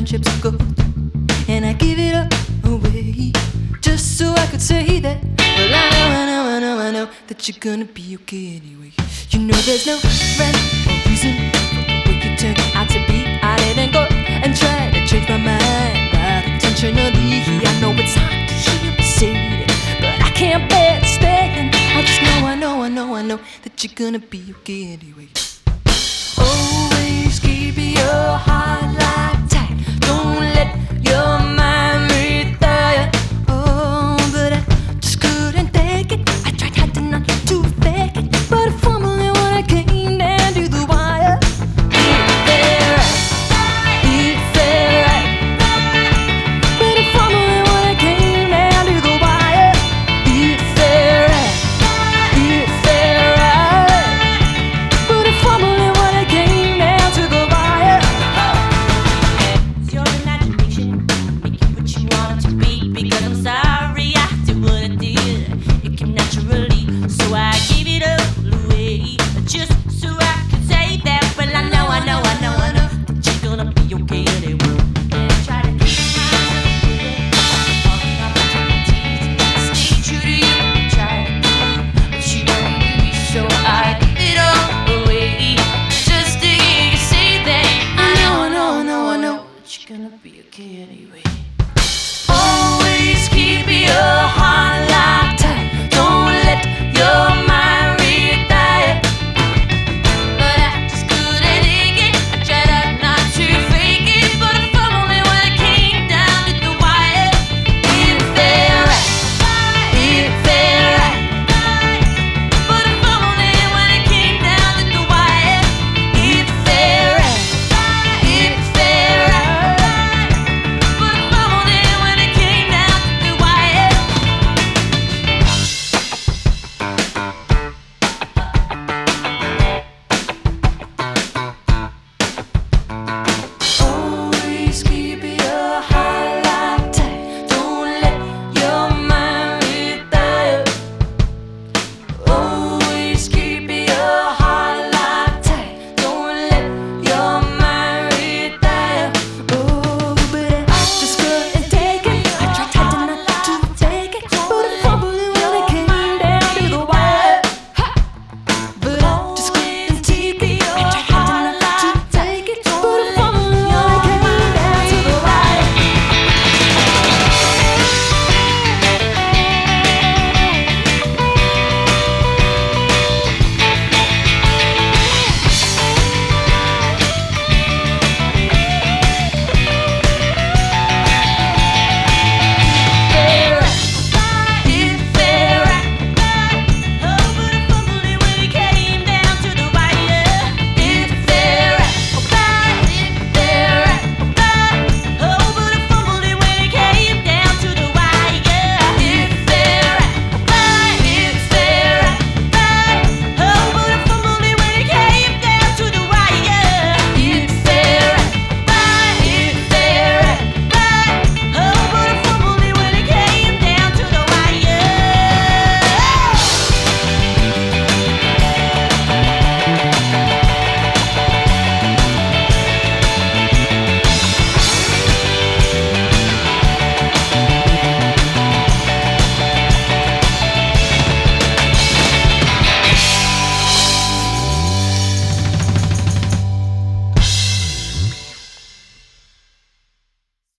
friendship's gold, and I give it up away just so I could say that. Well, I know that you're gonna be okay anyway. You know there's no rhyme or reason for the way you turn out to be. I didn't go and try to change my mind right intentionally. I know it's hard to hear me say it, but I can't bear to stay. And I just know, I know that you're gonna be okay anyway. Always keep your heart locked tight. Don't let your mind retire. Oh, but I just couldn't take it. I tried hard to not to fake it, but I fumbling when I came down to the wire. It felt right. But I fumbling when I came down to the wire. It felt right. It felt right. But I fumbling when I came down to the wire. It's your imagination, make it what you want it to be. Because I'm sorry I did what I did. It came naturally, so I gave it all away. Just so